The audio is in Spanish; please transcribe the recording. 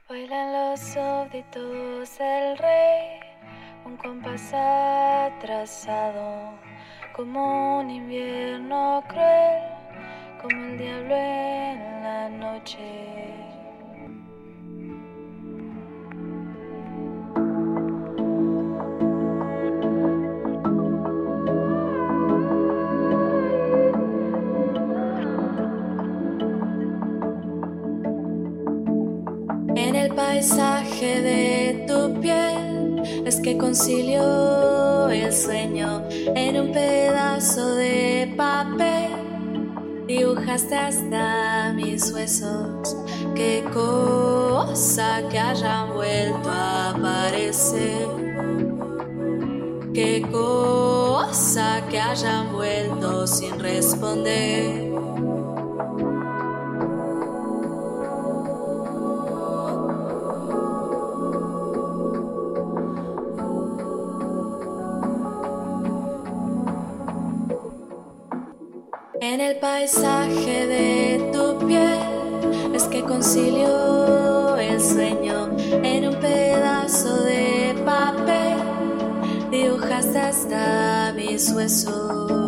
Bailan los súbditos del rey, un compás atrasado, como un invierno cruel, como el diablo en la noche. En el paisaje de tu piel es que concilió el sueño. En un pedazo de papel dibujaste hasta mis huesos. Qué cosa que hayan vuelto a aparecer. Qué cosa que hayan vuelto sin responder. En el paisaje de tu piel es que concilió el sueño. En un pedazo de papel dibujaste hasta mis huesos.